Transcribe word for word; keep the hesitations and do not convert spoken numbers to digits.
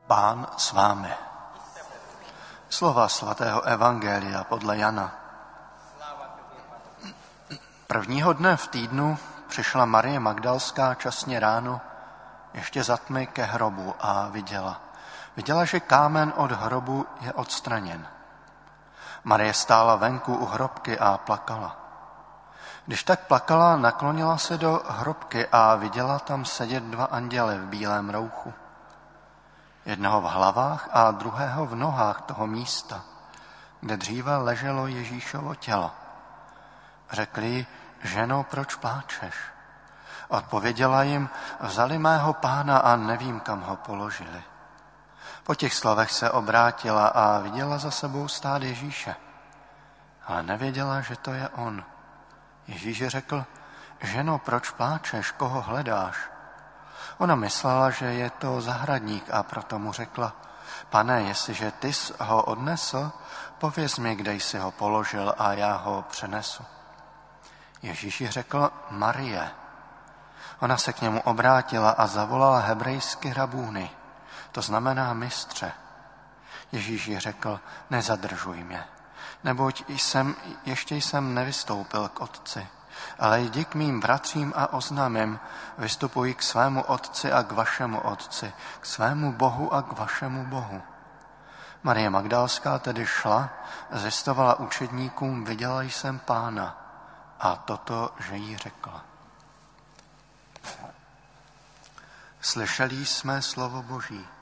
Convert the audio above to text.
Pán s vámi. Slova svatého evangelia podle Jana. Prvního dne v týdnu přišla Marie Magdalská časně ráno, ještě za tmy, ke hrobu a viděla. Viděla, že kámen od hrobu je odstraněn. Marie stála venku u hrobky a plakala. Když tak plakala, naklonila se do hrobky a viděla tam sedět dva anděle v bílém rouchu. Jednoho v hlavách a druhého v nohách toho místa, kde dříve leželo Ježíšovo tělo. Řekli jí: ženo, proč pláčeš? Odpověděla jim: vzali mého pána a nevím, kam ho položili. Po těch slovech se obrátila a viděla za sebou stát Ježíše, ale nevěděla, že to je on. Ježíš řekl: ženo, proč pláčeš, koho hledáš? Ona myslela, že je to zahradník, a proto mu řekla: pane, jestliže ty jsi ho odnesl, pověz mi, kde jsi ho položil a já ho přenesu. Ježíš jí řekl: Marie. Ona se k němu obrátila a zavolala hebrejsky rabúny, to znamená mistře. Ježíš jí řekl: nezadržuj mě, neboť jsem, ještě jsem nevystoupil k otci, ale jdi k mým bratřím a oznámím: vystupuji k svému otci a k vašemu otci, k svému Bohu a k vašemu Bohu. Marie Magdalská tedy šla, zjistovala učedníkům: viděla jsem pána, a toto, že jí řekla. Slyšeli jsme slovo Boží.